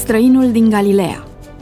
Străinul din Galileea.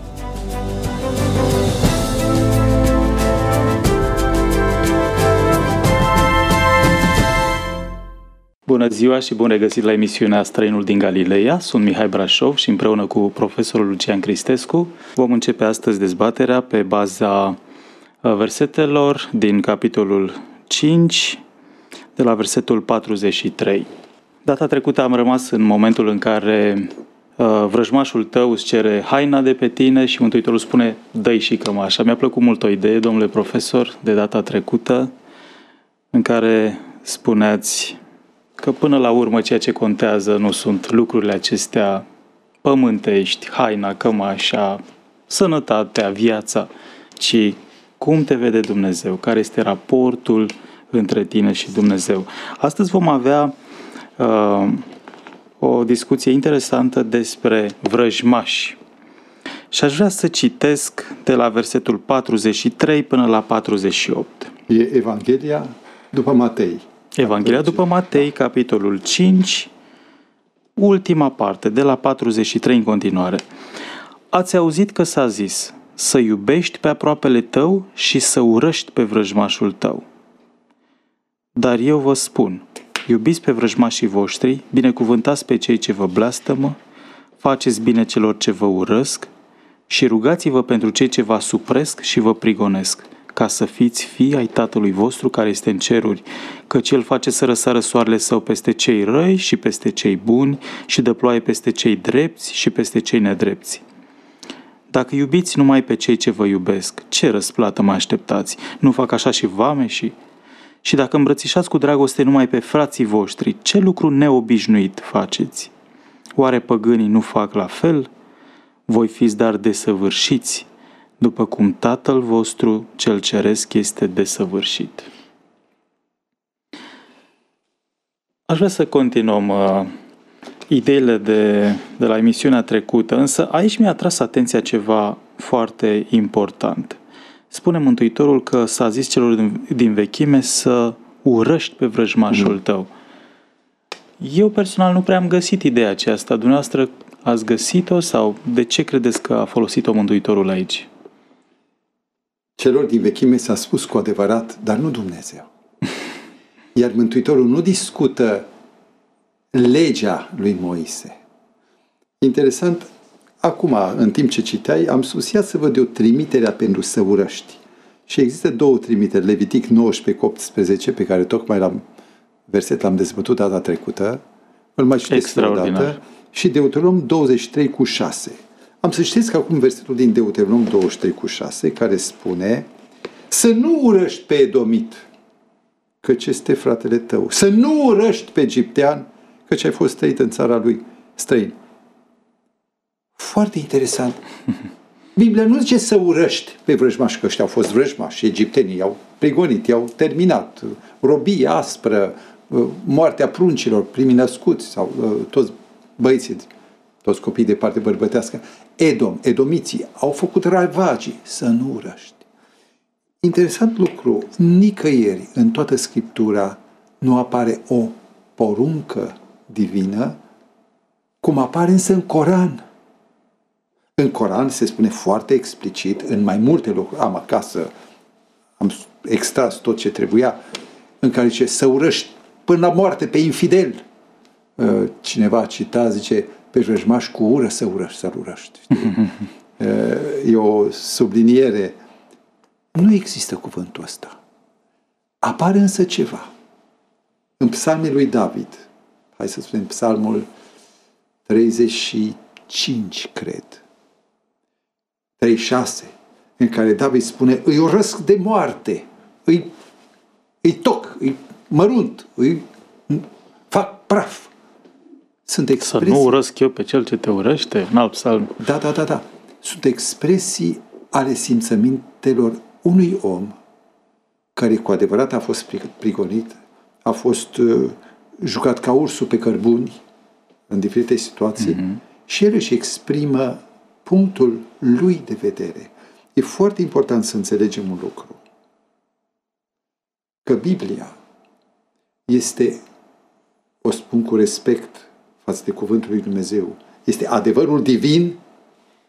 Bună ziua și bun regăsit la emisiunea Străinul din Galileea. Sunt Mihai Brașov și împreună cu profesorul Lucian Cristescu vom începe astăzi dezbaterea pe baza versetelor din capitolul 5, de la versetul 43. Data trecută am rămas în momentul în care vrăjmașul tău îți cere haina de pe tine și Mântuitorul spune: dă-i și cămașa. Mi-a plăcut mult o idee, domnule profesor, de data trecută, în care spuneați că până la urmă ceea ce contează nu sunt lucrurile acestea pământești, haina, cămașa, sănătatea, viața, ci cum te vede Dumnezeu, care este raportul între tine și Dumnezeu. Astăzi vom avea o discuție interesantă despre vrăjmași. Și aș vrea să citesc de la versetul 43 până la 48. E Evanghelia după Matei. Evanghelia după Matei, capitolul 5, ultima parte, de la 43 în continuare. Ați auzit că s-a zis: să iubești pe aproapele tău și să urăști pe vrăjmașul tău. Dar eu vă spun: iubiți pe vrăjmașii voștri, binecuvântați pe cei ce vă blastămă, faceți bine celor ce vă urăsc și rugați-vă pentru cei ce vă asupresc și vă prigonesc, ca să fiți fii ai Tatălui vostru care este în ceruri, căci El face să răsară soarele Său peste cei răi și peste cei buni și dă ploaie peste cei drepți și peste cei nedrepți. Dacă iubiți numai pe cei ce vă iubesc, ce răsplată mai așteptați? Nu fac așa și vameșii? Și dacă îmbrățișați cu dragoste numai pe frații voștri, ce lucru neobișnuit faceți? Oare păgânii nu fac la fel? Voi fiți dar desăvârșiți, după cum Tatăl vostru cel ceresc este desăvârșit. Aș vrea să continuăm ideile de la emisiunea trecută, însă aici mi-a atras atenția ceva foarte important. Spune Mântuitorul că s-a zis celor din vechime să urăști pe vrăjmașul tău. Eu personal nu prea am găsit ideea aceasta. Dumneavoastră ați găsit-o sau de ce credeți că a folosit-o Mântuitorul aici? Celor din vechime s-a spus cu adevărat, dar nu Dumnezeu. Iar Mântuitorul nu discută legea lui Moise. Interesant, acum, în timp ce citeai, am sus, ia să văd eu trimiterea pentru să urăști. Și există două trimiteri, Levitic 19:18, pe care tocmai verset l-am dezbătut data trecută, îl mai citesc o dată, și Deuteronom 23:6. Am să știți că acum versetul din Deuteronom 23:6, care spune: să nu urăști pe edomit, căci este fratele tău. Să nu urăști pe egiptean, căci ai fost trăit în țara lui străin. Foarte interesant. Biblia nu zice să urăști pe vrăjmași, că ăștia au fost vrăjmași, egiptenii i-au prigonit, i-au terminat, robie aspră, moartea pruncilor, primii născuți, sau toți băieții, toți copiii de parte bărbătească. Edomiții au făcut ravagii, să nu urăști. Interesant lucru, nicăieri în toată Scriptura nu apare o poruncă divină, cum apare însă în Coran. În Coran se spune foarte explicit, în mai multe locuri, am acasă, am extras tot ce trebuia, în care zice să urăști până la moarte pe infidel. Cineva cita, zice, pe vrăjmaș cu ură să urăști, să-l urăști. E o subliniere. Nu există cuvântul ăsta. Apare însă ceva. În psalmul lui David, hai să spunem psalmul 35, cred, 36, în care David spune: îi urăsc de moarte, îi toc, îi mărunt, îi fac praf. Sunt expresii. Să nu urăsc eu pe cel ce te urăște? În alt psalm. Da. Sunt expresii ale simțămintelor unui om care cu adevărat a fost prigonit, a fost jucat ca ursul pe cărbuni în diferite situații, și el își exprimă punctul lui de vedere. E foarte important să înțelegem un lucru. Că Biblia este, o spun cu respect față de cuvântul lui Dumnezeu, este adevărul divin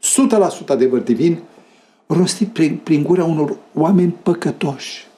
100% adevăr divin, rostit prin gura unor oameni păcătoși.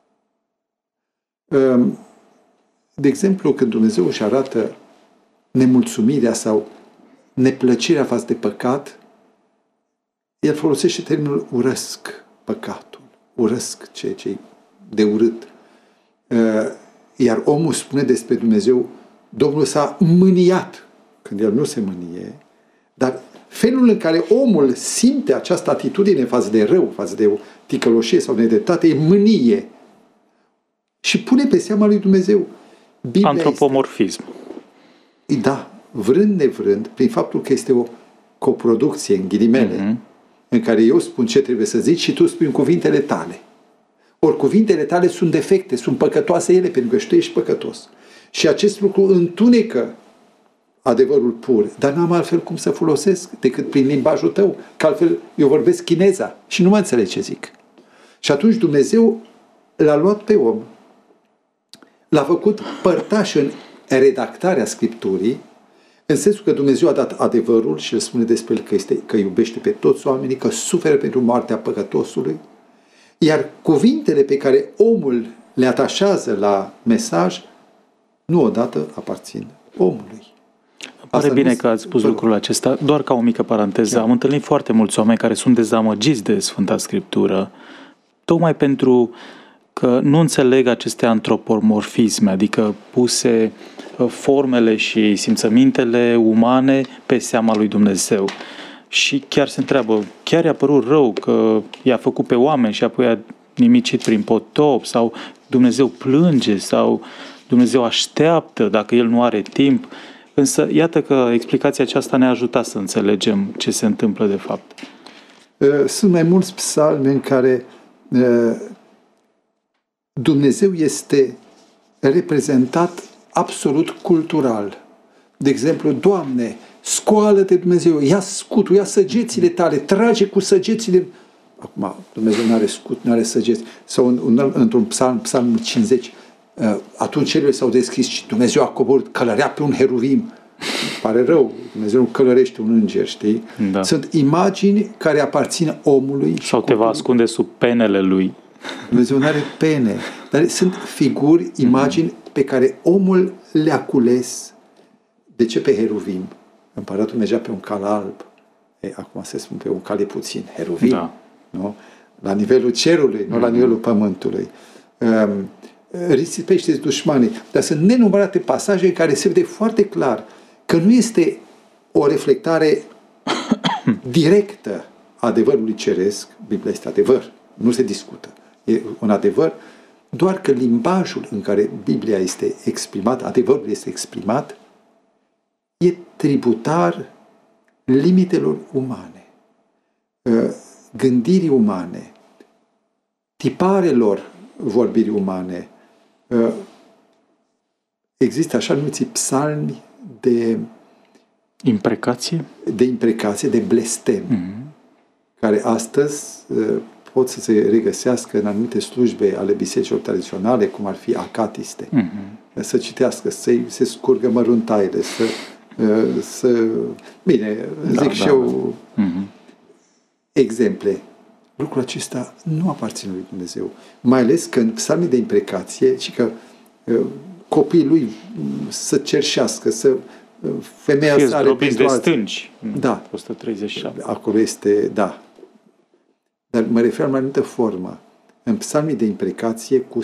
De exemplu, când Dumnezeu își arată nemulțumirea sau neplăcerea față de păcat, El folosește termenul urăsc păcatul, urăsc ceea ce e de urât. Iar omul spune despre Dumnezeu, Domnul s-a mâniat, când El nu se mânie, dar felul în care omul simte această atitudine față de rău, față de o ticăloșie sau nedreptate, e mânie. Și pune pe seama lui Dumnezeu. Biblia antropomorfism. Da, vrând nevrând, prin faptul că este o coproducție, în ghilimele, în care eu spun ce trebuie să zic și tu spui în cuvintele tale. Ori cuvintele tale sunt defecte, sunt păcătoase ele, pentru că și tu ești păcătos. Și acest lucru întunecă adevărul pur, dar n-am altfel cum să folosesc decât prin limbajul tău, că altfel eu vorbesc chineza și nu mă înțeleg ce zic. Și atunci Dumnezeu l-a luat pe om, l-a făcut părtaș în redactarea Scripturii, în sensul că Dumnezeu a dat adevărul și îl spune despre el că iubește pe toți oamenii, că suferă pentru moartea păcătosului, iar cuvintele pe care omul le atașează la mesaj, nu odată aparțin omului. Pare bine că ați spus lucrul acesta. Doar ca o mică paranteză, am întâlnit foarte mulți oameni care sunt dezamăgiți de Sfânta Scriptură, tocmai pentru că nu înțeleg aceste antropomorfisme, adică puse formele și simțămintele umane pe seama lui Dumnezeu. Și chiar se întreabă, chiar i-a părut rău că i-a făcut pe oameni și apoi a nimicit prin potop, sau Dumnezeu plânge, sau Dumnezeu așteaptă dacă El nu are timp. Însă, iată că explicația aceasta ne-a ajutat să înțelegem ce se întâmplă de fapt. Sunt mai mulți psalmi în care Dumnezeu este reprezentat absolut cultural. De exemplu, Doamne, scoală-te Dumnezeu, ia scutul, ia săgețile tale, trage cu săgețile. Acum, Dumnezeu nu are scut, nu are săgeți. Sau într-un psalm 50, atunci cerurile s-au deschis și Dumnezeu a coborât, călărea pe un heruvim. Pare rău, Dumnezeu nu călărește un înger, știi? Da. Sunt imagini care aparțin omului. Sau te va ascunde sub penele lui. Dumnezeu nu are pene, dar sunt figuri, imagini pe care omul le-a cules. De ce pe heruvim? Împăratul mergea pe un cal alb. Acum se spune pe un cal e puțin. Heruvim, da. Nu? La nivelul cerului, nu la nivelul pământului. Risipește-ți dușmanii. Dar sunt nenumărate pasaje în care se vede foarte clar că nu este o reflectare directă a adevărului ceresc. Biblia este adevăr, nu se discută. E un adevăr, doar că limbajul în care Biblia este exprimat, adevărul este exprimat, e tributar limitelor umane, gândirii umane, tiparelor vorbirii umane. Există așa numiți psalmi de imprecație, de blestem, care astăzi pot să se regăsească în anumite slujbe ale bisericilor tradiționale, cum ar fi acatiste. Să citească, să se scurgă măruntaile, bine, zic și eu exemple. Lucrul acesta nu aparține lui Dumnezeu. Mai ales că în psalmii de imprecație, și că copiii lui să cerșească, să femeia să are de stânci. Da. 137. Acolo este, da. Dar mă refer la mai multă formă. În psalmii de imprecație cu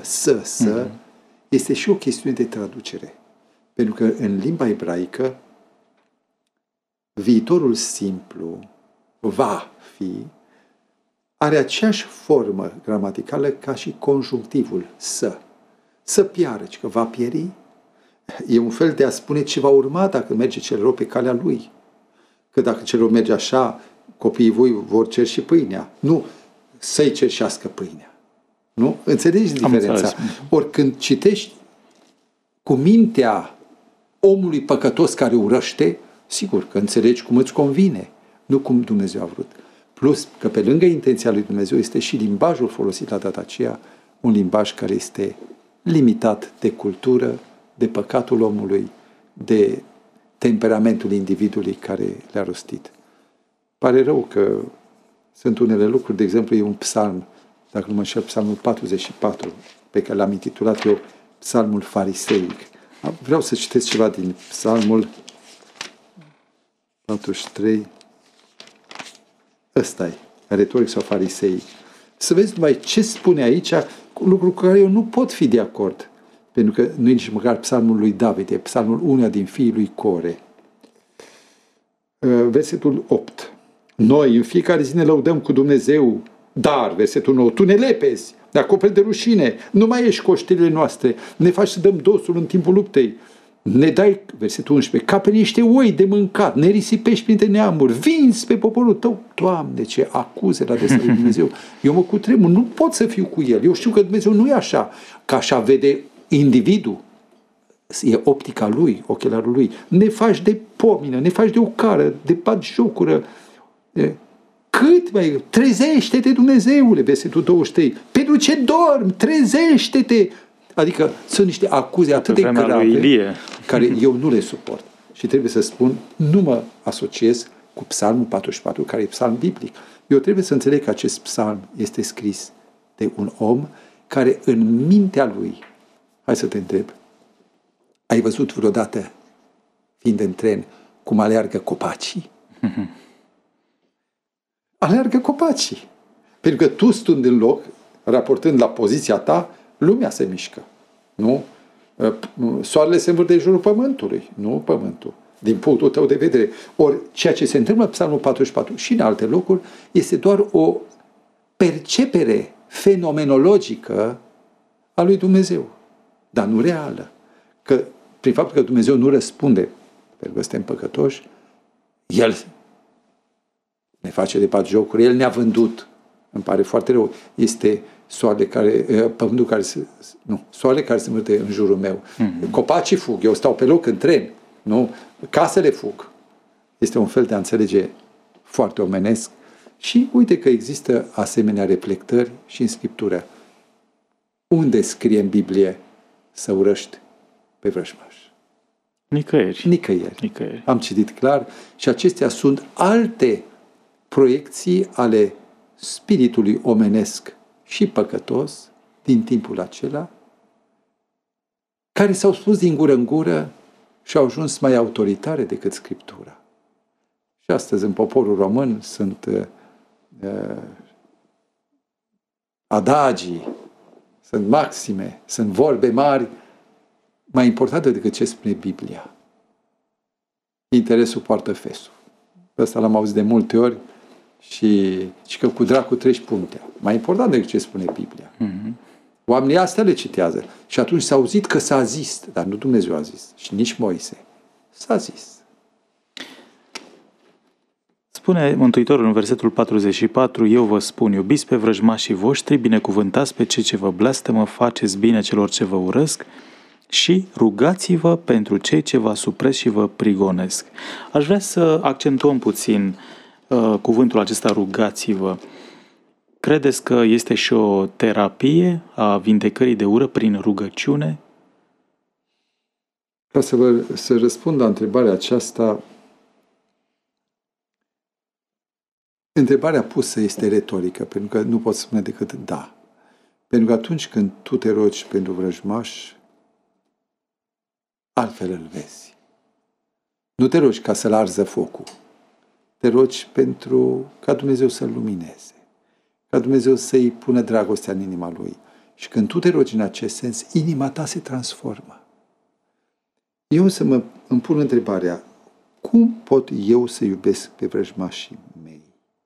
este și o chestiune de traducere. Pentru că în limba ebraică viitorul simplu va fi are aceeași formă gramaticală ca și conjunctivul să piară, că va pieri. E un fel de a spune ce va urma dacă merge cel rău pe calea lui. Că dacă cel rău merge așa, copiii voi vor cerși pâinea. Nu să-i cerșească pâinea. Nu? Înțelegi diferența? Ori când citești cu mintea omului păcătos care urăște, sigur că înțelegi cum îți convine, nu cum Dumnezeu a vrut. Plus că pe lângă intenția lui Dumnezeu este și limbajul folosit la data aceea, un limbaj care este limitat de cultură, de păcatul omului, de temperamentul individului care le-a rostit. Pare rău că sunt unele lucruri, de exemplu, e un psalm, dacă nu mă înșel, psalmul 44, pe care l-am intitulat eu psalmul fariseic. Vreau să citesc ceva din psalmul 43. Ăsta e, retoric sau fariseic. Să vezi numai ce spune aici, lucru cu care eu nu pot fi de acord. Pentru că nu e nici măcar psalmul lui David, e psalmul unuia din fiii lui Core. Versetul 8. Noi în fiecare zi ne lăudăm cu Dumnezeu, dar, versetul 9, tu ne lepezi, ne acoperi de rușine, nu mai ești cu oștirile noastre, ne faci să dăm dosul în timpul luptei, ne dai, versetul 11, ca pe niște oi de mâncat, ne risipești printre neamuri, vinzi pe poporul tău. Doamne, ce acuze la adresa lui Dumnezeu. Eu mă cutremur, nu pot să fiu cu el. Eu știu că Dumnezeu nu e așa, că așa vede individul. E optica lui, ochelarul lui. Ne faci de pomină, ne faci de ocară, de batjocură. Cât mai... Trezește-te, Dumnezeule, versetul 23. Pentru ce dormi? Trezește-te! Adică sunt niște acuze atât de grave care eu nu le suport. Și trebuie să spun, nu mă asociez cu psalmul 44, care e psalm biblic. Eu trebuie să înțeleg că acest psalm este scris de un om care în mintea lui, hai să te întreb, ai văzut vreodată, fiind în tren, cum aleargă copacii? Aleargă copacii. Pentru că tu stând în loc, raportând la poziția ta, lumea se mișcă. Nu? Soarele se învârte în jurul pământului, nu pământul. Din punctul tău de vedere. Ori ceea ce se întâmplă în Psalmul 44 și în alte locuri este doar o percepere fenomenologică a lui Dumnezeu, dar nu reală. Că prin faptul că Dumnezeu nu răspunde, pentru că suntem păcătoși, El ne face de batjocuri, El ne-a vândut. Îmi pare foarte rău. Este soarele care, pământul care soarele care se învârte în jurul meu. Copacii fug, eu stau pe loc în tren. Nu? Casele fug. Este un fel de a înțelege foarte omenesc și uite că există asemenea reflectări și în Scriptură. Unde scrie în Biblie să urăști pe vrăjmaș? Nicăieri. Nicăieri. Am citit clar și acestea sunt alte proiecții ale spiritului omenesc și păcătos din timpul acela, care s-au spus din gură în gură și au ajuns mai autoritare decât Scriptura. Și astăzi în poporul român sunt adagii, sunt maxime, sunt vorbe mari, mai importante decât ce spune Biblia. Interesul poartă fesul. Ăsta l-am auzit de multe ori și că cu dracu treci puntea. Mai important decât ce spune Biblia. Oamenii astea le citează. Și atunci s-a auzit că s-a zis, dar nu Dumnezeu a zis și nici Moise. S-a zis. Spune Mântuitorul în versetul 44, eu vă spun, iubiți pe vrăjmașii voștri, binecuvântați pe cei ce vă blestemă, faceți bine celor ce vă urăsc și rugați-vă pentru cei ce vă asupresc și vă prigonesc. Aș vrea să accentuăm puțin cuvântul acesta, rugați-vă. Credeți că este și o terapie a vindecării de ură prin rugăciune? Ca să răspund la întrebarea aceasta, întrebarea pusă este retorică, pentru că nu pot spune decât da. Pentru că atunci când tu te rogi pentru vrăjmaș, altfel îl vezi. Nu te rogi ca să-l arză focul. Te rogi pentru ca Dumnezeu să-l lumineze, ca Dumnezeu să-i pună dragostea în inima lui. Și când tu te rogi în acest sens, inima ta se transformă. Eu îmi pun întrebarea, cum pot eu să iubesc pe vrăjmașii mei?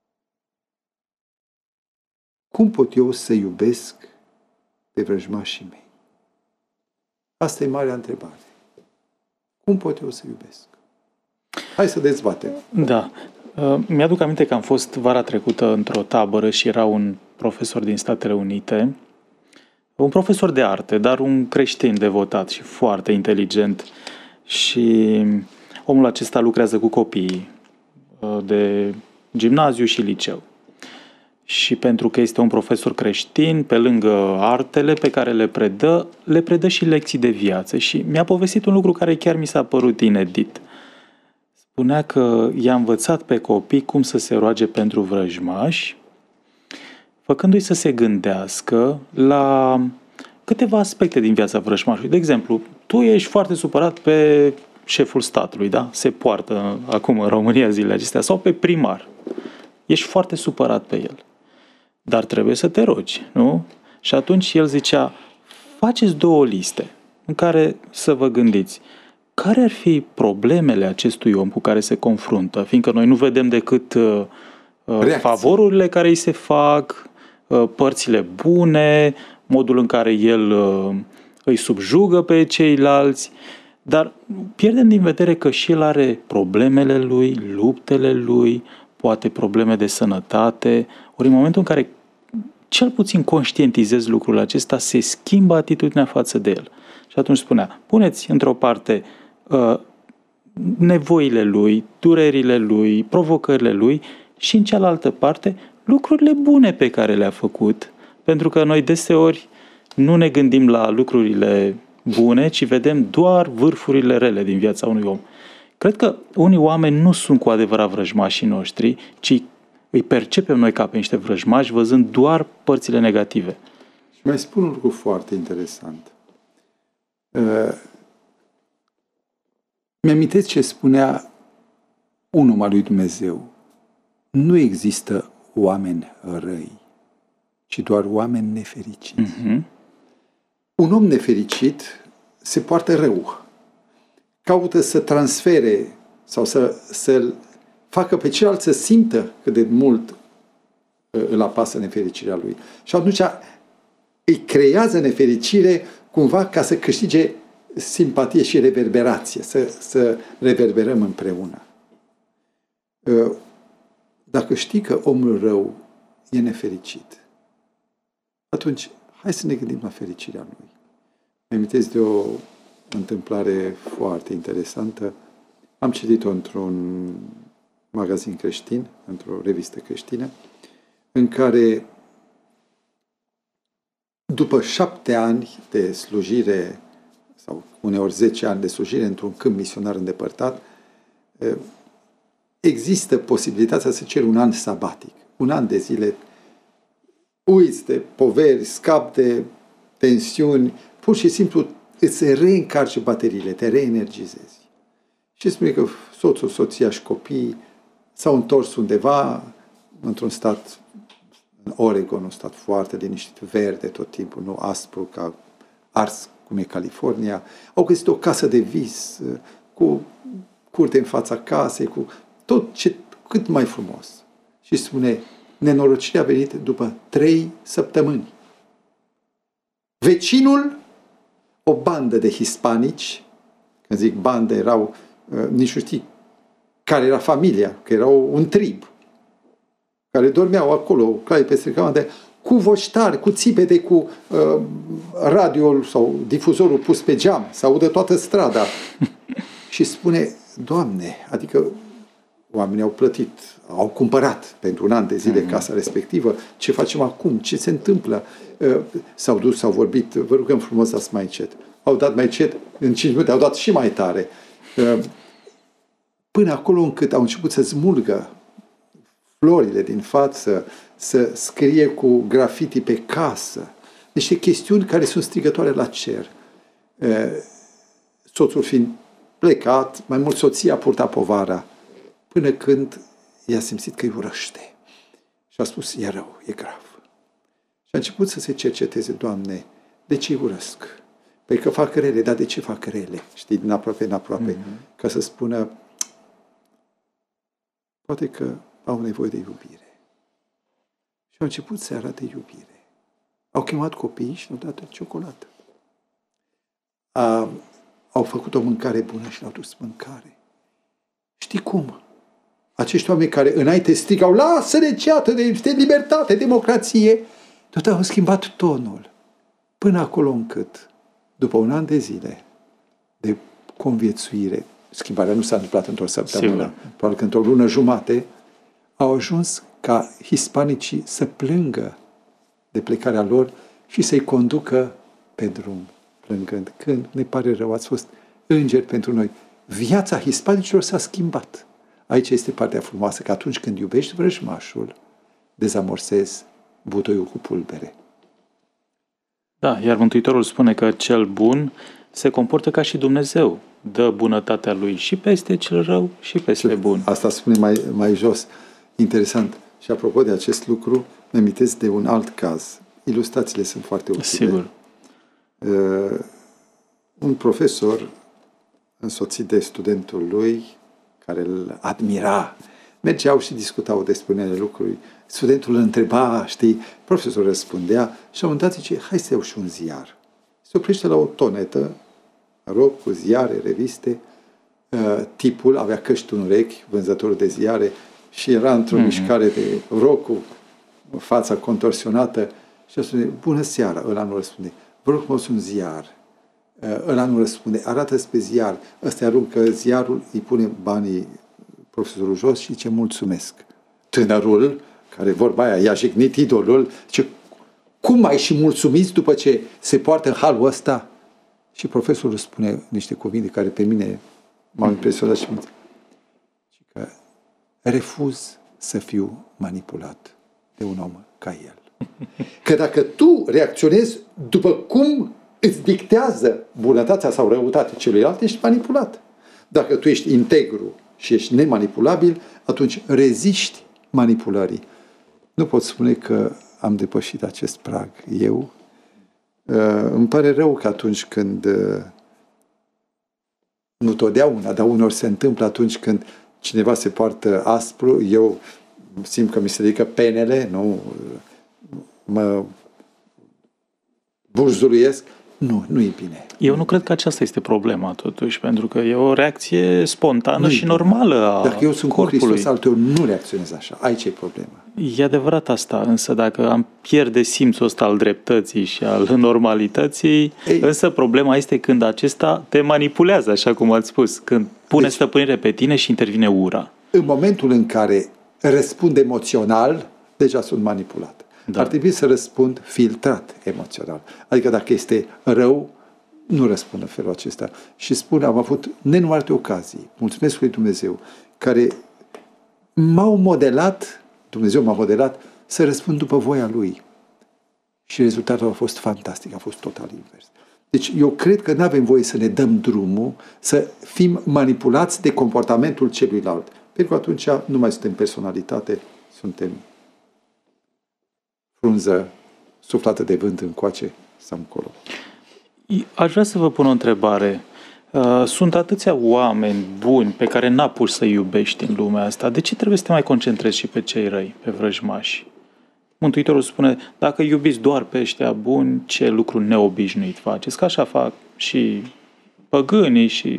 Cum pot eu să iubesc pe vrăjmașii mei? Asta e marea întrebare. Cum pot eu să iubesc? Hai să dezbatem. Da. Mi-aduc aminte că am fost vara trecută într-o tabără și era un profesor din Statele Unite, un profesor de arte, dar un creștin devotat și foarte inteligent. Și omul acesta lucrează cu copiii de gimnaziu și liceu. Și pentru că este un profesor creștin, pe lângă artele pe care le predă și lecții de viață. Și mi-a povestit un lucru care chiar mi s-a părut inedit. spunea că i-a învățat pe copii cum să se roage pentru vrăjmași, făcându-i să se gândească la câteva aspecte din viața vrăjmașului. De exemplu, tu ești foarte supărat pe șeful statului, da? Se poartă acum în România zilele acestea, sau pe primar. Ești foarte supărat pe el. Dar trebuie să te rogi, nu? Și atunci el zicea, faceți 2 liste în care să vă gândiți care ar fi problemele acestui om cu care se confruntă, fiindcă noi nu vedem decât favorurile care îi se fac, părțile bune, modul în care el îi subjugă pe ceilalți, dar pierdem din vedere că și el are problemele lui, luptele lui, poate probleme de sănătate, ori în momentul în care cel puțin conștientizezi lucrul acesta, se schimbă atitudinea față de el. Și atunci spunea, puneți într-o parte nevoile lui, durerile lui, provocările lui și în cealaltă parte lucrurile bune pe care le-a făcut. Pentru că noi deseori nu ne gândim la lucrurile bune, ci vedem doar vârfurile rele din viața unui om. Cred că unii oameni nu sunt cu adevărat vrăjmașii noștri, ci îi percepem noi ca pe niște vrăjmași, văzând doar părțile negative. Și mai spun un lucru foarte interesant. Mi-amintesc ce spunea un om al lui Dumnezeu. Nu există oameni răi, ci doar oameni nefericiți. Uh-huh. Un om nefericit se poartă rău. Caută să transfere sau să-l facă pe celălalt să simtă cât de mult îl apasă nefericirea lui. Și atunci îi creează nefericire cumva ca să câștige simpatie și reverberație, să reverberăm împreună. Dacă știi că omul rău e nefericit, atunci hai să ne gândim la fericirea lui. Îmi amintesc de o întâmplare foarte interesantă. Am citit-o într-un magazin creștin, într-o revistă creștină, în care după 7 ani de slujire sau uneori 10 ani de slujire într-un câmp misionar îndepărtat, există posibilitatea să ceri un an sabatic, un an de zile, uiți de poveri, scapi de tensiuni, pur și simplu îți reîncarci bateriile, te reenergizezi. Și spune că soțul, soția și copiii s-au întors undeva într-un stat, în Oregon, un stat foarte liniștit, verde tot timpul, nu aspru ca ars cum e California. Au găsit o casă de vis cu curte în fața casei, cu tot cât mai frumos. Și spune, nenorocirea a venit după 3 săptămâni. Vecinul, o bandă de hispanici, când zic bandă, erau, nici nu știi care era familia, că erau un trib, care dormeau acolo, cai peste camade, cu voci tari, cu țipete, cu radioul sau difuzorul pus pe geam, să audă toată strada. Și spune, Doamne, adică oamenii au plătit, au cumpărat pentru un an de zile casa respectivă, ce facem acum, ce se întâmplă? S-au dus, s-au vorbit, vă rugăm frumos, dați mai încet. Au dat mai încet, în 5 minute au dat și mai tare. Până acolo încât au început să smulgă florile din față, să scrie cu grafiti pe casă. Niște chestiuni care sunt strigătoare la cer. Soțul fiind plecat, mai mult soția purta povara, până când i-a simțit că îi urăște. Și a spus, e rău, e grav. Și a început să se cerceteze, Doamne, de ce îi urăsc? Păi că fac rele, dar de ce fac rele? Știi, din aproape în aproape. Ca să spună, poate că au nevoie de iubire. Și au început să arate iubire. Au chemat copiii și le-au dat ciocolată. Au făcut o mâncare bună și le-au dus mâncare. Știi cum? Acești oameni care înainte strigau, lasă-ne ceată de libertate, democrație, tot au schimbat tonul. Până acolo încât, după un an de zile de conviețuire, schimbarea nu s-a întâmplat într-o săptămână, probabil că într-o lună jumate, au ajuns ca hispanicii să plângă de plecarea lor și să-i conducă pe drum, plângând. Când ne pare rău, ați fost îngeri pentru noi. viața hispanicilor s-a schimbat. Aici este partea frumoasă, că atunci când iubești vrăjmașul, dezamorsezi butoiul cu pulbere. Da, iar Mântuitorul spune că cel bun se comportă ca și Dumnezeu. Dă bunătatea lui și peste cel rău și peste bun. Asta spune mai jos. Interesant. Și apropo de acest lucru, mi amintesc de un alt caz. Ilustrațiile sunt foarte utile. Sigur. Un profesor însoțit de studentul lui, care îl admira, mergeau și discutau despre unele lucruri. Studentul îl întreba, știi, profesorul răspundea și la un dat zice, hai să iau și un ziar. Se oprește la o tonetă, cu ziare, reviste. Tipul avea căști în urechi, vânzătorul de ziare, și era într-o mișcare de cu fața contorsionată și spune, bună seara, ăla nu răspunde, vă rog frumos un ziar. Ăla nu răspunde, arată-ți pe ziar, ăsta aruncă ziarul, îi pune banii profesorul jos și zice, mulțumesc. Tânărul, care vorba aia, i-a jignit idolul, zice, cum mai și mulțumiți după ce se poartă în halul ăsta? Și profesorul spune niște cuvinte care pe mine m-au impresionat și că refuz să fiu manipulat de un om ca el. Că dacă tu reacționezi după cum îți dictează bunătatea sau răutatea celuilalt, ești manipulat. Dacă tu ești integru și ești nemanipulabil, atunci reziști manipulării. Nu pot spune că am depășit acest prag. Eu îmi pare rău că atunci când nu totdeauna, dar unor se întâmplă atunci când cineva se poartă aspru, eu simt că mi se ridică penele, nu mă burzuluiesc. Nu e bine. Eu nu cred că aceasta este problema, totuși, pentru că e o reacție spontană și normală a Dacă eu sunt corpului. cu Hristos, altul nu reacționez așa. Aici e problema. E adevărat asta, însă dacă am pierde simțul ăsta al dreptății și al normalității, însă problema este când acesta te manipulează, așa cum ați spus, când pune stăpânire pe tine și intervine ura. În momentul în care răspund emoțional, deja sunt manipulat. Da. Ar trebui să răspund filtrat emoțional. Adică dacă este rău, nu răspund în felul acesta. Și spun, am avut nenumărate ocazii, mulțumesc lui Dumnezeu, care Dumnezeu m-a modelat să răspund după voia Lui. Și rezultatul a fost fantastic, a fost total invers. Deci eu cred că nu avem voie să ne dăm drumul, să fim manipulați de comportamentul celuilalt. Pentru că atunci nu mai suntem personalitate, suntem frunză suflată de vânt încoace sau încolo. Aș vrea să vă pun o întrebare. Sunt atâția oameni buni pe care n-apuci să iubești în lumea asta. De ce trebuie să te mai concentrezi și pe cei răi, pe vrăjmași? Mântuitorul spune, dacă iubiți doar pe ăștia buni, ce lucru neobișnuit faceți? Că așa fac și păgânii și...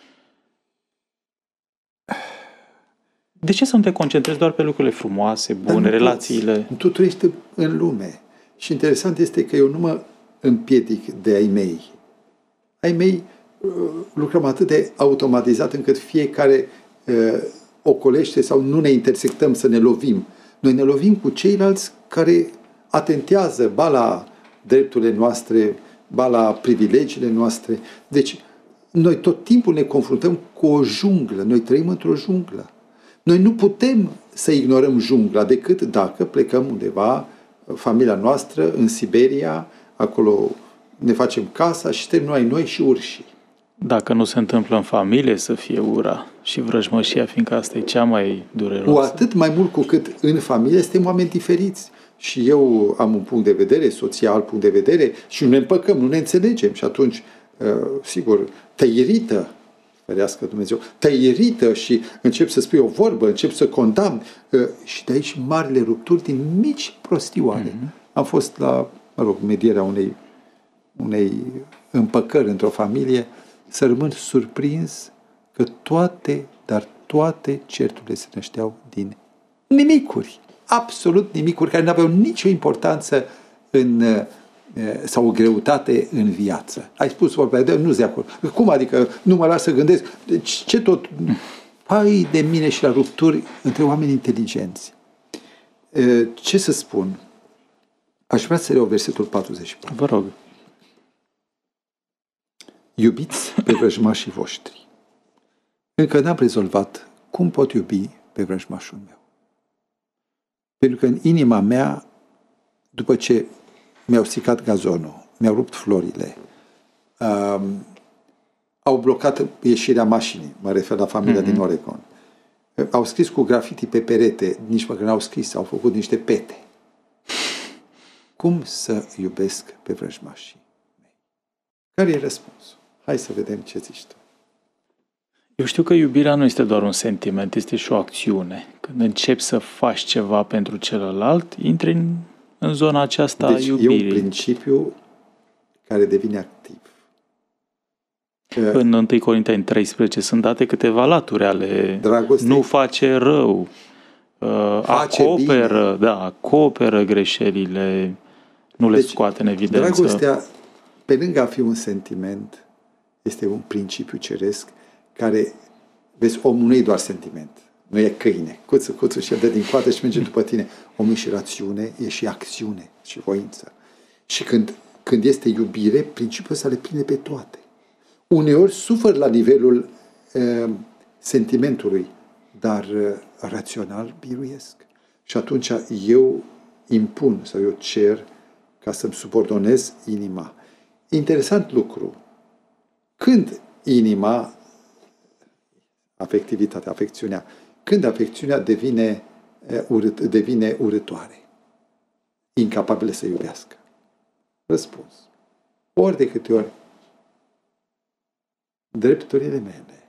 De ce să nu te concentrezi doar pe lucrurile frumoase, bune, relațiile? Tu trăiești în lume. Și interesant este că eu nu mă împiedic de ai mei. Ai mei lucrăm atât de automatizat încât fiecare ocolește sau nu ne intersectăm să ne lovim. Noi ne lovim cu ceilalți care atentează ba la drepturile noastre, ba la privilegiile noastre. Deci, noi tot timpul ne confruntăm cu o junglă. Noi trăim într-o junglă. Noi nu putem să ignorăm jungla decât dacă plecăm undeva, familia noastră, în Siberia, acolo ne facem casa și suntem noi și urșii. Dacă nu se întâmplă în familie să fie ura și vrăjmășia, fiindcă asta e cea mai dureroasă. Cu atât mai mult cu cât în familie suntem oameni diferiți. Și eu am un punct de vedere, soția alt punct de vedere și nu ne împăcăm, nu ne înțelegem. Și atunci, sigur, te irită, ferească Dumnezeu, te irită și începi să spui o vorbă, începi să condamni. Și de aici marile rupturi din mici prostioare. Am fost la, medierea unei împăcări într-o familie, să rămân surprins că toate certurile se nășteau din nimicuri. Absolut nimicuri, care nu aveau nicio importanță sau o greutate în viață. Ai spus vorba de nu-s de acord. Cum adică nu mă las să gândesc? Deci, ce tot? Hai de mine și la rupturi între oameni inteligenți. Ce să spun? Aș vrea să reiau versetul 44. Vă rog. Iubiți pe vrăjmașii voștri. Încă n-am rezolvat cum pot iubi pe vrăjmașul meu. Pentru că în inima mea, după ce mi-au stricat gazonul, mi-au rupt florile, au blocat ieșirea mașinii, mă refer la familia din Oregon, au scris cu grafiti pe perete, nici măcar n-au scris, au făcut niște pete. Cum să iubesc pe vrăjmașii mei? Care e răspunsul? Hai să vedem ce zici tu. Eu știu că iubirea nu este doar un sentiment, este și o acțiune. Când începi să faci ceva pentru celălalt, intri în zona aceasta a iubirii. Deci e un principiu care devine activ. În 1 Corinteni 13 sunt date câteva laturi ale nu face rău, acoperă greșelile, nu le scoate în evidență. Dragostea, pe lângă a fi un sentiment, este un principiu ceresc care, vezi, omul nu e doar sentiment, nu e câine, cuțu și dă din coadă și merge după tine. Omul e și rațiune, e și acțiune și voință. Și când este iubire, principiul ăsta le prinde pe toate. Uneori sufăr la nivelul sentimentului, dar rațional biruiesc. Și atunci eu impun sau eu cer ca să-mi subordonez inima. Interesant lucru. Când inima, afectivitatea, afecțiunea, când afecțiunea devine urâtoare, incapabilă să iubească? Răspuns. Ori de câte ori drepturile mele,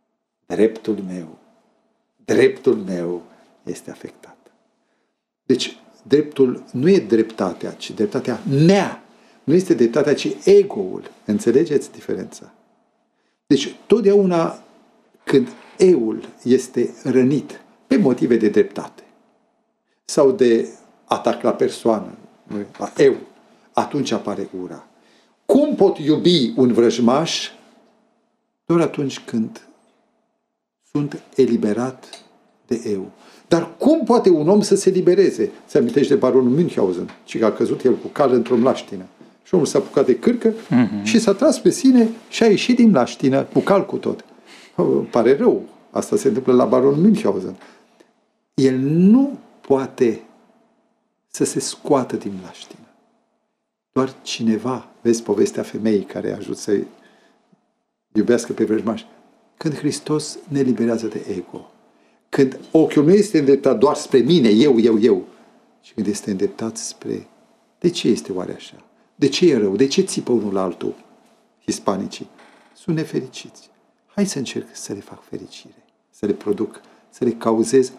dreptul meu este afectat. Deci, dreptul nu e dreptatea, ci dreptatea mea. Nu este dreptatea, ci ego-ul. Înțelegeți diferența? Deci, totdeauna când eu-ul este rănit pe motive de dreptate sau de atac la persoană, la eu, atunci apare ura. Cum pot iubi un vrăjmaș? Doar atunci când sunt eliberat de eu. Dar cum poate un om să se libereze? Se amintește de baronul Münchhausen, ci că a căzut el cu cal într-o mlaștină. Și omul s-a apucat de cârcă și s-a tras pe sine și a ieșit din mlaștină, cu cal cu tot. Pare rău. Asta se întâmplă la baronul Münchhausen. El nu poate să se scoată din mlaștină. Doar cineva, vezi povestea femeii care a ajutat să iubească pe vrăjmaș, când Hristos ne liberează de ego. Când ochiul nu este îndreptat doar spre mine, eu, ci când este îndreptat spre de ce este oare așa? De ce e rău? De ce țipă unul la altul? Hispanicii sunt nefericiți. Hai să încerc să le fac fericire, să le produc, să le cauzez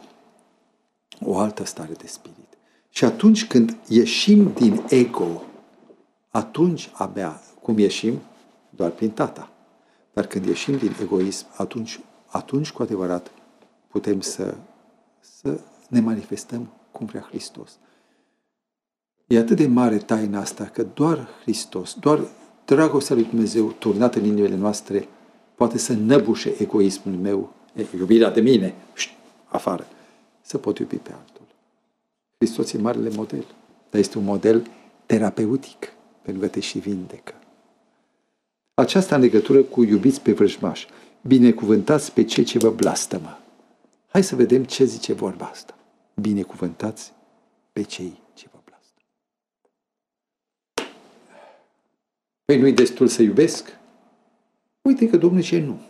o altă stare de spirit. Și atunci când ieșim din ego, atunci abia, cum ieșim? Doar prin tata. Dar când ieșim din egoism, atunci cu adevărat putem să ne manifestăm cum vrea Hristos. E atât de mare taina asta că doar Hristos, doar dragostea lui Dumnezeu turnată în inimile noastre poate să năbușe egoismul meu, iubirea de mine, afară, să pot iubi pe altul. Hristos e marele model, dar este un model terapeutic, pentru că te și vindecă. Aceasta în legătură cu iubiți pe vrăjmași, binecuvântați pe cei ce vă blastămă. Hai să vedem ce zice vorba asta. Binecuvântați pe cei ce vă blastămă. Păi nu-i destul să iubesc? Uite că Domnul zice nu.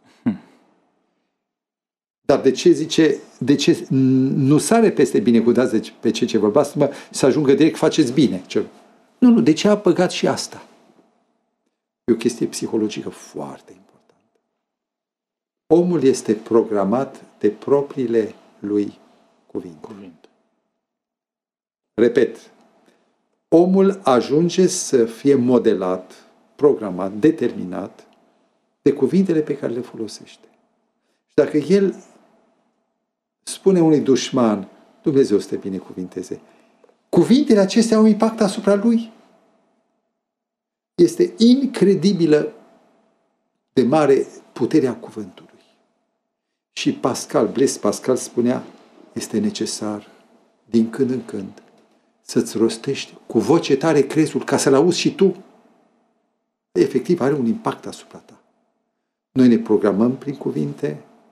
Dar de ce nu sare peste binecuvântați pe cei ce vă blastămă să ajungă direct faceți bine? Nu, de ce a băgat și asta? E o chestie psihologică foarte importantă. Omul este programat de propriile lui cuvinte. Repet, omul ajunge să fie modelat, programat, determinat de cuvintele pe care le folosește. Și dacă el spune unui dușman, Dumnezeu să te binecuvinteze, cuvintele acestea au impact asupra lui. Este incredibilă de mare puterea cuvântului. Și Blaise Pascal spunea, este necesar din când în când să-ți rostești cu voce tare crezul ca să-l auzi și tu. Efectiv are un impact asupra ta. Noi ne programăm prin cuvinte,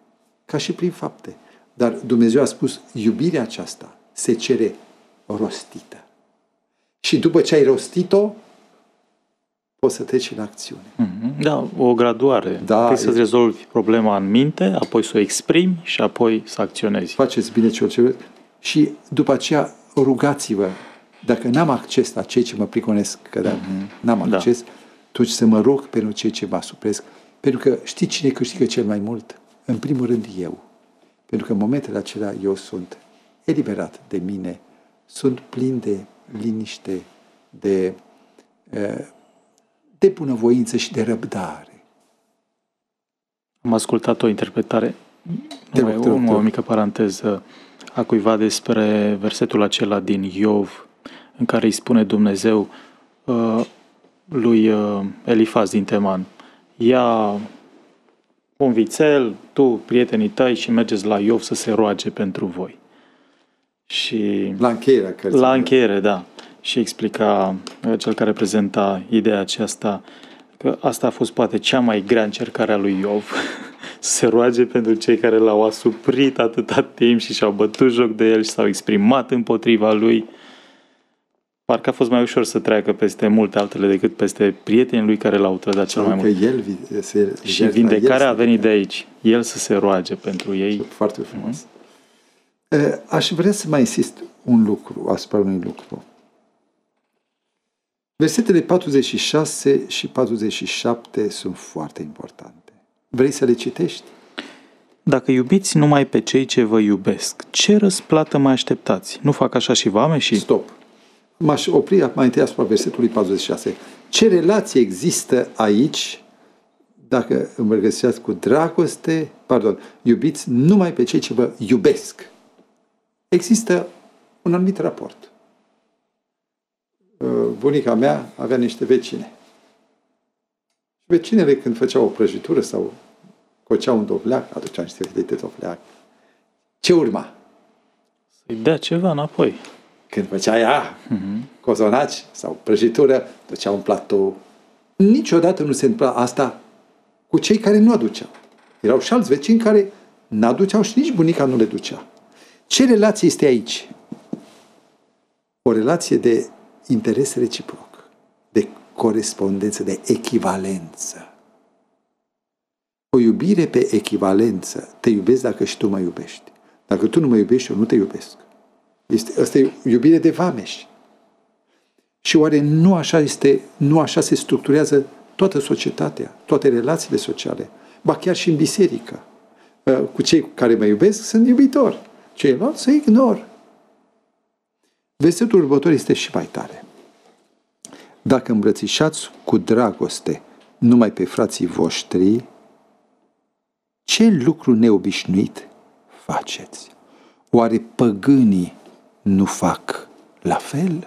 ca și prin fapte. Dar Dumnezeu a spus, iubirea aceasta se cere rostită. Și după ce ai rostit-o, poți să treci în acțiune. Da, o graduare. Trebuie să-ți rezolvi problema în minte, apoi să o exprimi și apoi să acționezi. Faceți bine ce orice. Și după aceea rugați-vă. Dacă n-am acces la cei ce mă prigonesc, că n-am acces, atunci să mă rog pentru cei ce mă asupresc. Pentru că știi cine câștigă cel mai mult? În primul rând eu. Pentru că în momentele acelea eu sunt eliberat de mine, sunt plin de liniște, de bunăvoință și de răbdare. Am ascultat o interpretare, o mică paranteză, a cuiva despre versetul acela din Iov, în care îi spune Dumnezeu lui Elifaz din Teman, ia un vițel, tu, prietenii tăi, și mergeți la Iov să se roage pentru voi. Și la încheiere, da. Și explica cel care prezenta ideea aceasta că asta a fost poate cea mai grea încercare a lui Iov, să se roage pentru cei care l-au asuprit atâta timp și și-au bătut joc de el și s-au exprimat împotriva lui. Parcă a fost mai ușor să treacă peste multe altele decât peste prietenii lui care l-au trădat cel mai mult. Și vindecarea a venit de aici. El să se roage pentru ei. Foarte frumos. Aș vrea să mai insist asupra unui lucru. Versetele 46 și 47 sunt foarte importante. Vrei să le citești? Dacă iubiți numai pe cei ce vă iubesc, ce răsplată mai așteptați? Nu fac așa și vameșii? Stop. M-aș opri mai întâi asupra versetului 46. Ce relație există aici dacă îmbrăgățeați cu dragoste, iubiți numai pe cei ce vă iubesc? Există un anumit raport. Bunica mea avea niște vecine. Și vecinele, când făceau o prăjitură sau coceau un dovleac, aduceau niște fetei de dovleac, ce urma? Să-i dea ceva înapoi. Când făcea ea cozonaci sau prăjitură, ducea un platou. Niciodată nu se întâmpla asta cu cei care nu aduceau. Erau și alți vecini care n-aduceau și nici bunica nu le ducea. Ce relație este aici? O relație de interes reciproc, de corespondență, de echivalență. O iubire pe echivalență. Te iubesc dacă și tu mă iubești. Dacă tu nu mă iubești, eu nu te iubesc. Asta e iubire de vameși. Și oare nu așa se structurează toată societatea, toate relațiile sociale? Ba chiar și în biserică. Cu cei care mă iubesc sunt iubitori. Ceilalți să ignor. Versetul următor este și mai tare. Dacă îmbrățișați cu dragoste numai pe frații voștri, ce lucru neobișnuit faceți? Oare păgânii nu fac la fel?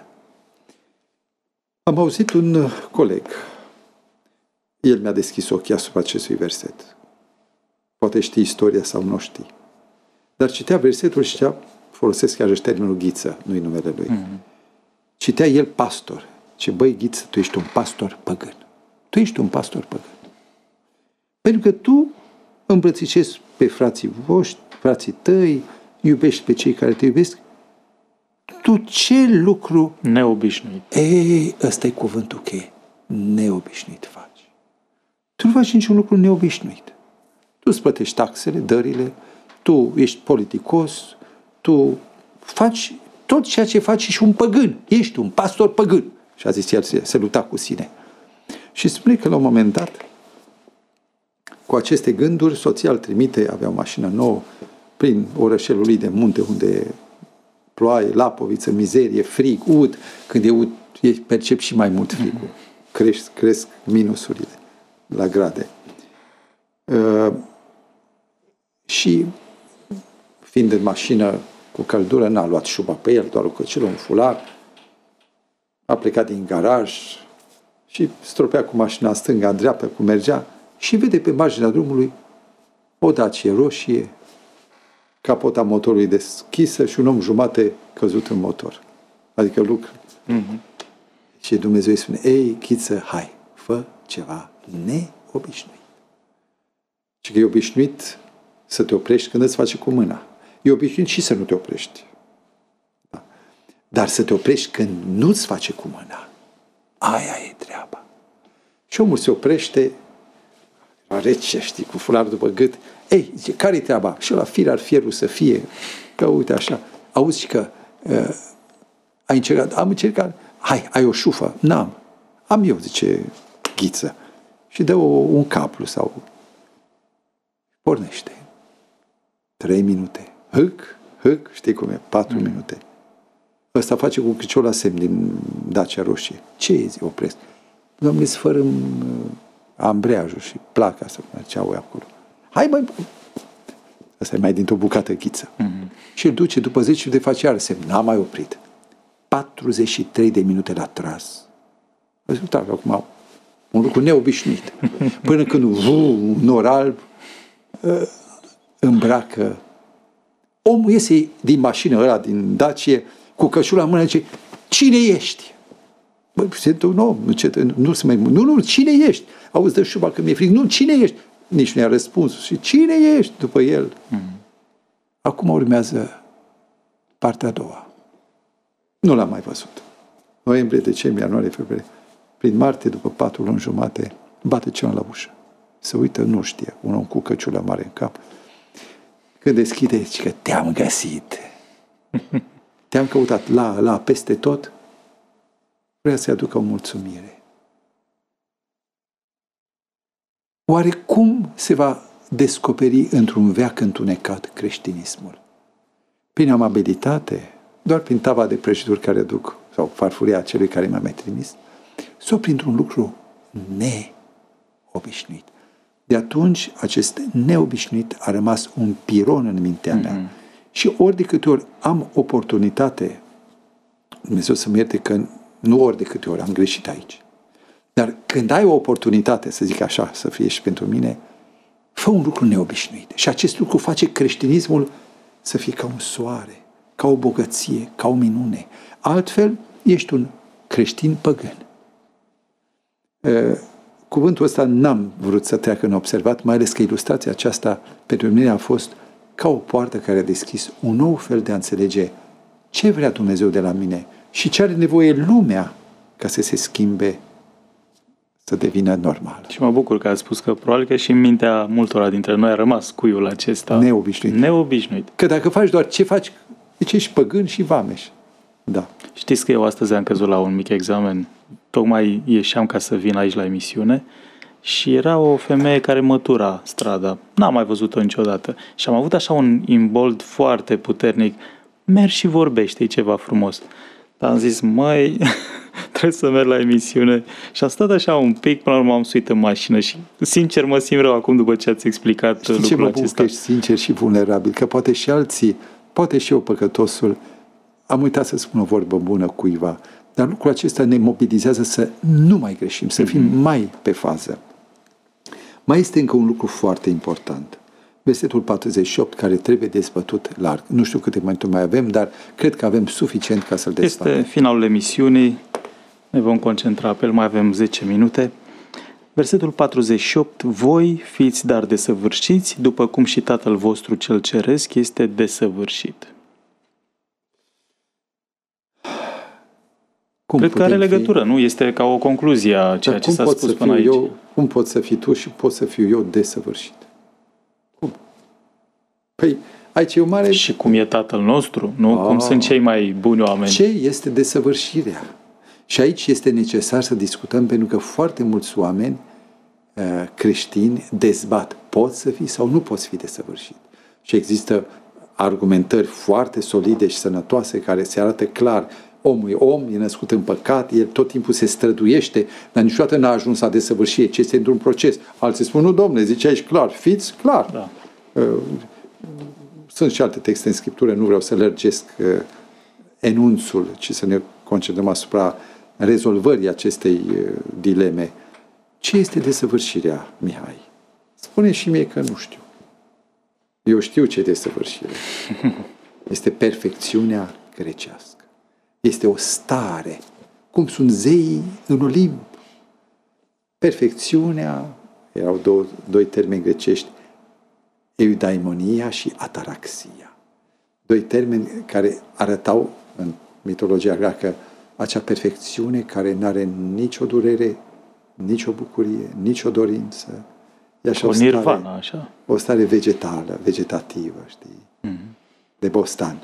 Am auzit un coleg. El mi-a deschis ochii asupra acestui verset. Poate știi istoria sau nu știi. Dar citea versetul și folosesc chiar și termenul Ghiță, nu-i numele lui. Citea el pastor. Ce băi, Ghiță, tu ești un pastor păgân. Tu ești un pastor păgân. Pentru că tu îmbrățișezi pe frații voștri, frații tăi, iubești pe cei care te iubesc. Tu ce lucru neobișnuit. Ăsta e cuvântul cheie. Neobișnuit faci. Tu nu faci niciun lucru neobișnuit. Tu îți plătești taxele, dările, tu ești politicos, tu faci tot ceea ce faci și un păgân. Ești un pastor păgân. Și a zis el, se lupta cu sine. Și spune că la un moment dat, cu aceste gânduri, soția îl trimite, avea o mașină nouă, prin orășelul lui de munte, unde ploaie, lapoviță, mizerie, frig, ud. Când e ud, percep și mai mult frigul. Cresc minusurile la grade. Și fiind în mașină cu căldură, n-a luat șuba pe el, doar o căciulă, un fular. A plecat din garaj și stropea cu mașina stânga, dreapta, cum mergea, și vede pe marginea drumului o Dacie roșie, capota motorului deschisă și un om jumate căzut în motor. Adică lucru. Și Dumnezeu îi spune, ei, Ghiță, hai, fă ceva neobișnuit. Și că e obișnuit să te oprești când îți face cu mâna. E obișnuit și să nu te oprești. Da. Dar să te oprești când nu-ți face cu mâna, aia e treaba. Și omul se oprește, la rece, știi, cu fularul după gât. Ei, zice, care-i treaba? Și la fir ar fierul să fie, că uite așa. Auzi și că ai încercat? Am încercat. Hai, ai o șufă? N-am. Am eu, zice Ghiță. Și dă un cablu sau pornește. 3 minute. Hâc, știi cum e? 4 minute. Ăsta face cu criciul la semn din Dacia roșie. Ce e, zi, opresc? Dom'le, sfărâm ambreiajul și placa asta, cum mergeau acolo. Hai, băi! Asta e mai dintr-o bucată Ghiță. Și îl duce, după 10 de face iar semn. N-a mai oprit. 43 de minute l-a tras. Uitați, acum, un lucru neobișnuit. Până când un nor alb îmbracă. Omul iese din mașină ăla, din Dacie, cu căciula în mână, zice, cine ești? Băi, sunt un om, nu, cine ești? Auzi, dă șuba că mi-e fric. Nu, cine ești? Nici nu i-a răspuns. Și cine ești? După el. Acum urmează partea a doua. Nu l-am mai văzut. Noiembrie, decembrie, ianuarie, februarie. Prin martie, după 4 luni jumate, bate ceva la ușă. Se uită, nu știe. Un om cu căciulă mare în cap. Când deschide, zice că te-am găsit. Te-am căutat la, peste tot. Vrea să-i aducă o mulțumire. Oare cum se va descoperi într-un veac întunecat creștinismul? Prin amabilitate, doar prin tava de prăjituri care duc, sau farfuria celui care m-a mai trimis, sau printr-un lucru neobișnuit. De atunci, acest neobișnuit a rămas un piron în mintea mea. Și ori de câte ori am oportunitate, Dumnezeu să-mi ierte că nu ori de câte ori am greșit aici, dar când ai o oportunitate, să zic așa, să fie și pentru mine, fă un lucru neobișnuit. Și acest lucru face creștinismul să fie ca un soare, ca o bogăție, ca o minune. Altfel, ești un creștin păgân. Cuvântul ăsta n-am vrut să treacă neobservat, mai ales că ilustrația aceasta pentru mine a fost ca o poartă care a deschis un nou fel de a înțelege ce vrea Dumnezeu de la mine și ce are nevoie lumea ca să se schimbe, să devină normal. Și mă bucur că ați spus că probabil că și în mintea multora dintre noi a rămas cuiul acesta neobișnuit. Că dacă faci doar ce faci, deci ești păgân și vameș. Da. Știți că eu astăzi am căzut la un mic examen. Tocmai ieșeam ca să vin aici la emisiune și era o femeie care mătura strada. N-am mai văzut-o niciodată. Și am avut așa un imbold foarte puternic. Mergi și vorbește, e ceva frumos. Dar am zis, măi, trebuie să merg la emisiune. Și am stat așa un pic, până la urmă am suit în mașină și sincer mă simt rău acum după ce ați explicat lucrul acesta. Știi ce mă bucur că ești sincer și vulnerabil? Că poate și alții, poate și eu păcătosul, am uitat să spun o vorbă bună cuiva, dar lucrul acesta ne mobilizează să nu mai greșim, să fim mai pe fază. Mai este încă un lucru foarte important. Versetul 48, care trebuie dezbătut larg. Nu știu câte momente mai avem, dar cred că avem suficient ca să-l dezbatem. Este finalul emisiunii. Ne vom concentra pe el. Mai avem 10 minute. Versetul 48. Voi fiți dar desăvârșiți, după cum și Tatăl vostru cel ceresc este desăvârșit. Cred că are legătură, nu? Este ca o concluzie a ceea ce s-a spus până aici. Cum poți să fii tu și pot să fiu eu desăvârșit? Cum? Păi, aici e o mare... Și cum e Tatăl nostru, nu? Cum sunt cei mai buni oameni. Ce este desăvârșirea? Și aici este necesar să discutăm, pentru că foarte mulți oameni creștini dezbat. Poți să fii sau nu poți fi desăvârșit? Și există argumentări foarte solide și sănătoase care se arată clar. Omul e om, e născut în păcat, el tot timpul se străduiește, dar niciodată n-a ajuns la desăvârșire, ci este într-un proces. Alții spun, nu, domne, zice aici clar, fiți clar. Da. Sunt și alte texte în Scriptură, nu vreau să lărgesc enunțul, ci să ne concentrăm asupra rezolvării acestei dileme. Ce este desăvârșirea, Mihai? Spune și mie că nu știu. Eu știu ce e desăvârșire. Este perfecțiunea grecească. Este o stare, cum sunt zeii în Olimp. Perfecțiunea, erau doi termeni grecești, eudaimonia și ataraxia. Doi termeni care arătau în mitologia greacă acea perfecțiune care nu are nicio durere, nicio bucurie, nicio dorință. E așa o nirvana, așa. O stare vegetală, vegetativă, știi? De bostan.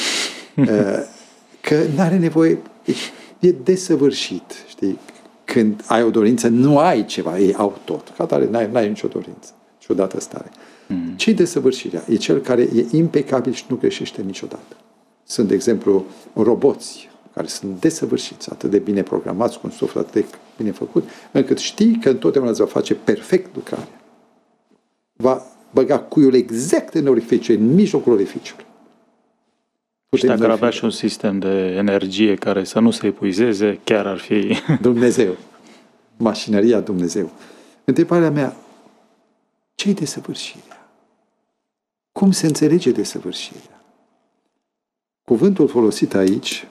Că nu are nevoie, e desăvârșit, știi? Când ai o dorință, nu ai ceva, ei au tot. Ca tare, n-ai nicio dorință, niciodată stare. Ce-i desăvârșirea? E cel care e impecabil și nu greșește niciodată. Sunt, de exemplu, roboți care sunt desăvârșiți, atât de bine programați, cu un suflet atât de bine făcut, încât știi că întotdeauna îți va face perfect lucrarea. Va băga cuiul exact în orificiu, în mijlocul orificiului. Și dacă ar avea și un sistem de energie care să nu se epuizeze, chiar ar fi... Dumnezeu. Mașinăria Dumnezeu. Întrebarea mea, ce-i desăvârșirea? Cum se înțelege desăvârșirea? Cuvântul folosit aici,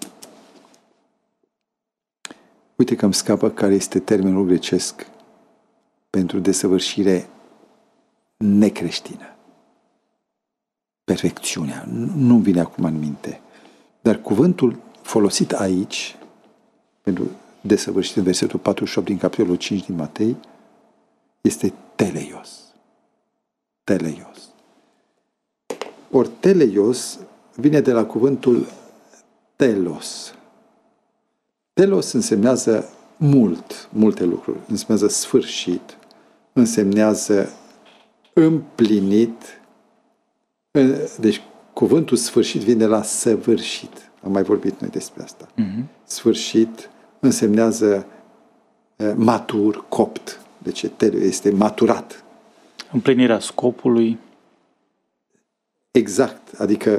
uite că îmi scapă care este termenul grecesc pentru desăvârșire necreștină. Perfecțiunea. Nu-mi vine acum în minte. Dar cuvântul folosit aici, pentru desăvârșit în versetul 48 din capitolul 5 din Matei, este teleios. Teleios. Ori teleios vine de la cuvântul telos. Telos însemnează multe lucruri. Însemnează sfârșit, însemnează împlinit. Deci cuvântul sfârșit vine de la săvârșit. Am mai vorbit noi despre asta. Sfârșit însemnează matur, copt. Deci este maturat. Împlinirea scopului. Exact. Adică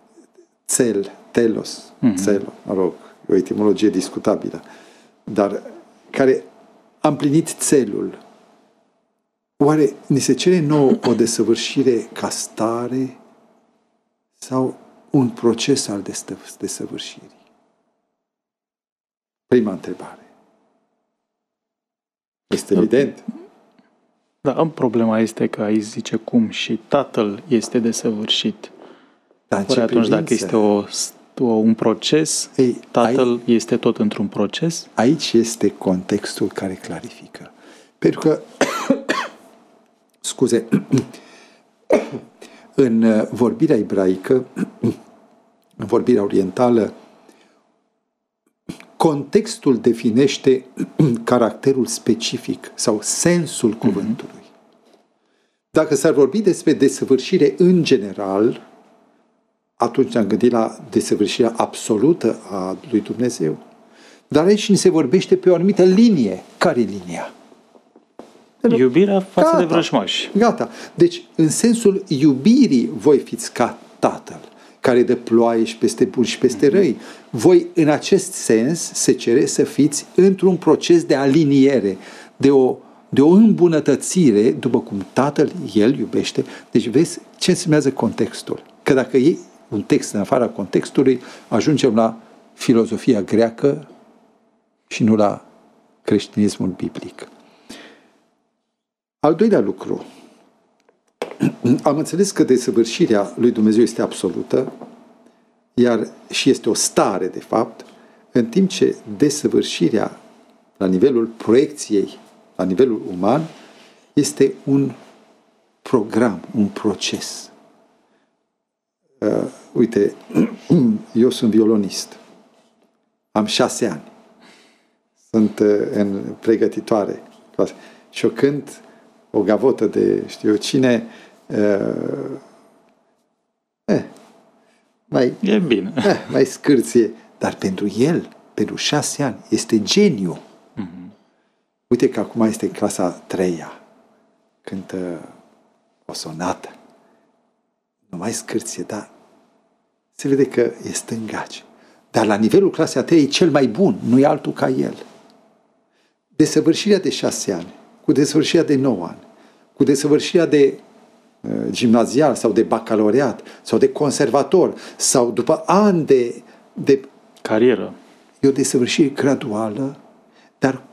telos, țelo, mă rog, o etimologie discutabilă, dar care a împlinit țelul. Oare ni se cere nouă o desăvârșire ca stare sau un proces al desăvârșirii? Prima întrebare. Este evident? Da, problema este că aici zice cum și Tatăl este desăvârșit. Dar ori atunci dacă este un proces, Tatăl este tot într-un proces? Aici este contextul care clarifică. Pentru că scuze, în vorbirea ebraică, în vorbirea orientală, contextul definește caracterul specific sau sensul cuvântului. Dacă s-ar vorbi despre desăvârșire în general, atunci ne-am gândit la desăvârșirea absolută a lui Dumnezeu. Dar aici ni se vorbește pe o anumită linie. Care e linia? Iubirea față de vrăjmași. Gata. Deci, în sensul iubirii, voi fiți ca Tatăl, care dă ploaie și peste buni și peste răi. Voi, în acest sens, se cere să fiți într-un proces de aliniere, de o îmbunătățire, după cum Tatăl, El iubește. Deci, vezi ce însemnează contextul. Că dacă iei un text în afara contextului, ajungem la filozofia greacă și nu la creștinismul biblic. Al doilea lucru. Am înțeles că desăvârșirea lui Dumnezeu este absolută, iar și este o stare, de fapt, în timp ce desăvârșirea la nivelul proiecției, la nivelul uman, este un program, un proces. Uite, eu sunt violonist. Am 6 ani. Sunt în pregătitoare. Și eu cânt o gavotă de știu cine, e bine. Mai scârție. Dar pentru el, pentru 6 ani, este geniu. Uite că acum este clasa 3-a. Cântă o sonată. Nu mai scârție, dar se vede că e stângaci. Dar la nivelul clasei a 3 e cel mai bun, nu e altul ca el. Desăvârșirea de 6 ani, cu desăvârșirea de 9 ani, cu desăvârșirea de gimnazial sau de bacalaureat sau de conservator sau după ani de carieră. E o desăvârșire graduală, dar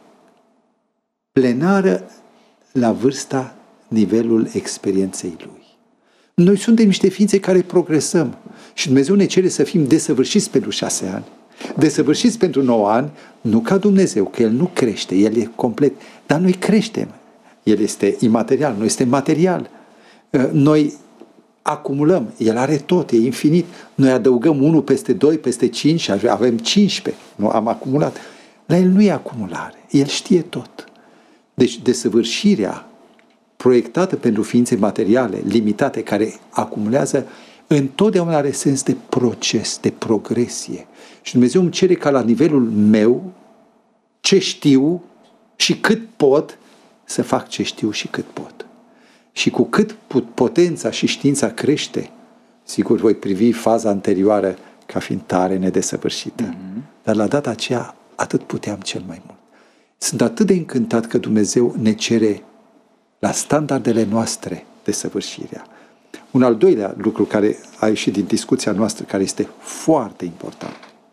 plenară la vârsta, nivelul experienței lui. Noi suntem niște ființe care progresăm și Dumnezeu ne cere să fim desăvârșiți pentru 6 ani, desăvârșiți pentru 9 ani, nu ca Dumnezeu, că El nu crește, El e complet, dar noi creștem. El este imaterial, noi suntem material. Noi acumulăm, El are tot, e infinit. Noi adăugăm 1 peste 2, peste 5 și avem 15. Nu am acumulat. La El nu e acumulare, El știe tot. Deci desăvârșirea proiectată pentru ființe materiale, limitate, care acumulează, întotdeauna are sens de proces, de progresie. Și Dumnezeu îmi cere ca la nivelul meu, ce știu și cât pot, să fac ce știu și cât pot. Și cu cât potența și știința crește, sigur voi privi faza anterioară ca fiind tare nedesăvârșită. Dar la data aceea atât puteam cel mai mult. Sunt atât de încântat că Dumnezeu ne cere la standardele noastre desăvârșirea. Un al doilea lucru care a ieșit din discuția noastră, care este foarte important.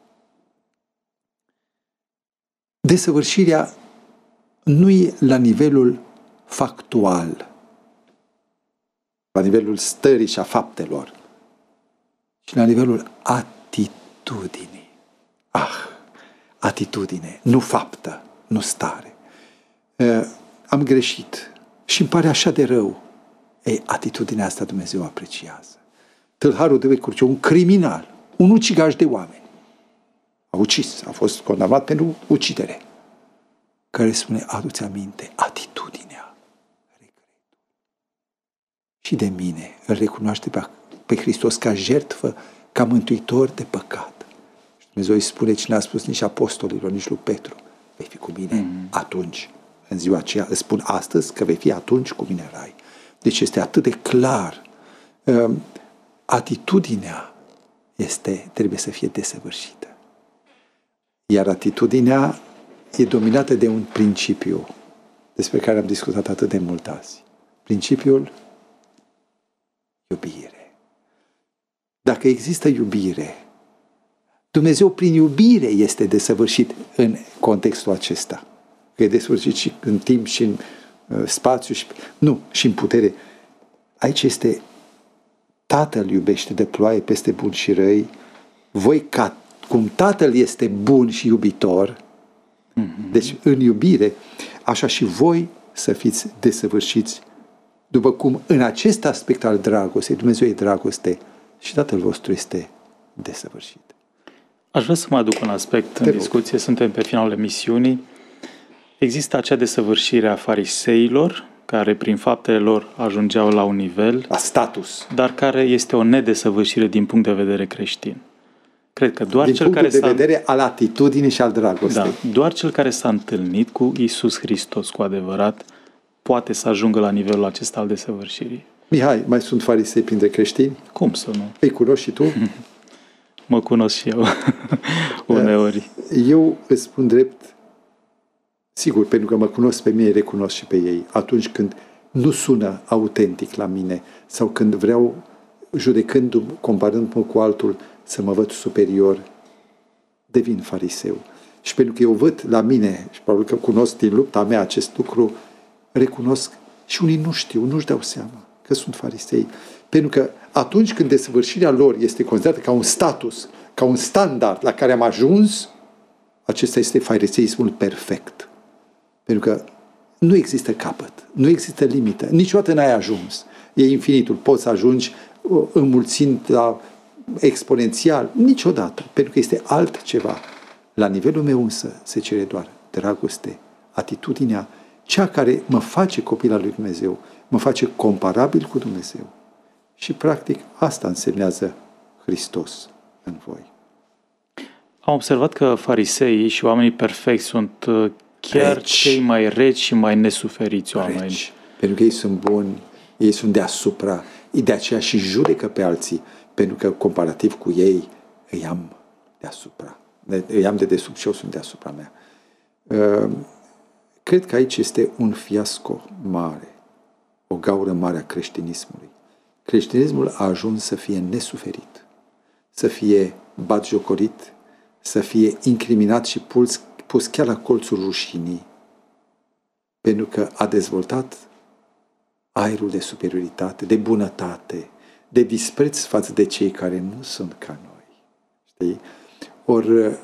Desăvârșirea nu e la nivelul factual, la nivelul stării și a faptelor, ci la nivelul atitudinii. Atitudine, nu faptă, nu stare. Am greșit și îmi pare așa de rău. Ei, atitudinea asta Dumnezeu apreciază. Tâlharul de Becurce, un criminal, un ucigaș de oameni, a ucis, a fost condamnat pentru ucidere, care spune, adu-ți aminte, atitudinea, regretul. Și de mine îl recunoaște pe Hristos ca jertfă, ca mântuitor de păcat. Și Dumnezeu îi spune, ce n-a spus nici apostolilor, nici lui Petru, vei fi cu mine atunci, în ziua aceea, îți spun astăzi că vei fi atunci cu mine în rai. Deci este atât de clar. Atitudinea trebuie să fie desăvârșită. Iar atitudinea e dominată de un principiu despre care am discutat atât de mult azi. Principiul iubire. Dacă există iubire, Dumnezeu prin iubire este desăvârșit în contextul acesta. Că e desăvârșit și în timp și în spațiu și în putere. Aici este Tatăl iubește de ploaie peste buni și răi. Voi, cum Tatăl este bun și iubitor, deci în iubire, așa și voi să fiți desăvârșiți, după cum în acest aspect al dragostei, Dumnezeu e dragoste și Tatăl vostru este desăvârșit. Aș vrea să mă aduc un aspect în discuție, suntem pe finalul emisiunii. Există acea desăvârșire a fariseilor, care prin faptele lor ajungeau la un nivel, la status, dar care este o nedesăvârșire din punct de vedere creștin. Cred că doar cel care de vedere al atitudinii și al dragostei. Da, doar cel care s-a întâlnit cu Iisus Hristos cu adevărat poate să ajungă la nivelul acesta al desăvârșirii. Mihai, mai sunt farisei printre creștini? Cum să nu? Îi cunoști și tu? Mă cunosc și eu, uneori. Eu îți spun drept, sigur, pentru că mă cunosc pe mine, recunosc și pe ei. Atunci când nu sună autentic la mine sau când vreau, judecându-mă, comparându-mă cu altul, să mă văd superior, devin fariseu. Și pentru că eu văd la mine, și probabil că cunosc din lupta mea acest lucru, recunosc și unii nu știu, nu-și dau seama că sunt farisei. Pentru că atunci când desăvârșirea lor este considerată ca un status, ca un standard la care am ajuns, acesta este fariseismul perfect. Pentru că nu există capăt, nu există limită, niciodată n-ai ajuns. E infinitul, poți să ajungi înmulțind la exponențial, niciodată, pentru că este altceva. La nivelul meu însă se cere doar dragoste, atitudinea, cea care mă face copil al lui Dumnezeu, mă face comparabil cu Dumnezeu. Și practic asta însemnează Hristos în voi. Am observat că fariseii și oamenii perfecți sunt chiar reci, cei mai reci și mai nesuferiți oameni. Reci, pentru că ei sunt buni, ei sunt deasupra, de aceea și judecă pe alții, pentru că comparativ cu ei îi am deasupra. Îi am de desubt și eu sunt deasupra mea. Cred că aici este un fiasco mare, o gaură mare a creștinismului. Creștinismul a ajuns să fie nesuferit, să fie batjocorit, să fie incriminat și pus chiar la colțul rușinii, pentru că a dezvoltat aerul de superioritate, de bunătate, de dispreț față de cei care nu sunt ca noi. Știi? Ori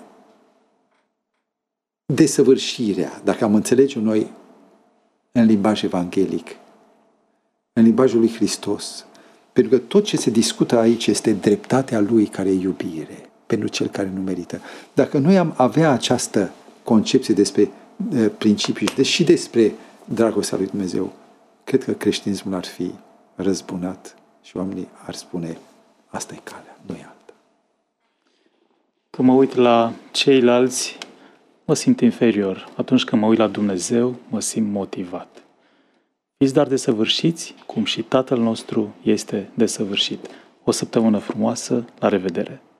desăvârșirea, dacă am înțelege noi în limbaj evanghelic, în limbajul lui Hristos, pentru că tot ce se discută aici este dreptatea lui care e iubire pentru cel care nu merită. Dacă noi am avea această concepție despre principii și despre dragostea lui Dumnezeu, cred că creștinismul ar fi răzbunat și oamenii ar spune, asta e calea, nu e alta. Când mă uit la ceilalți, mă simt inferior. Atunci când mă uit la Dumnezeu, mă simt motivat. Fiți dar desăvârșiți, cum și Tatăl nostru este desăvârșit. O săptămână frumoasă, la revedere!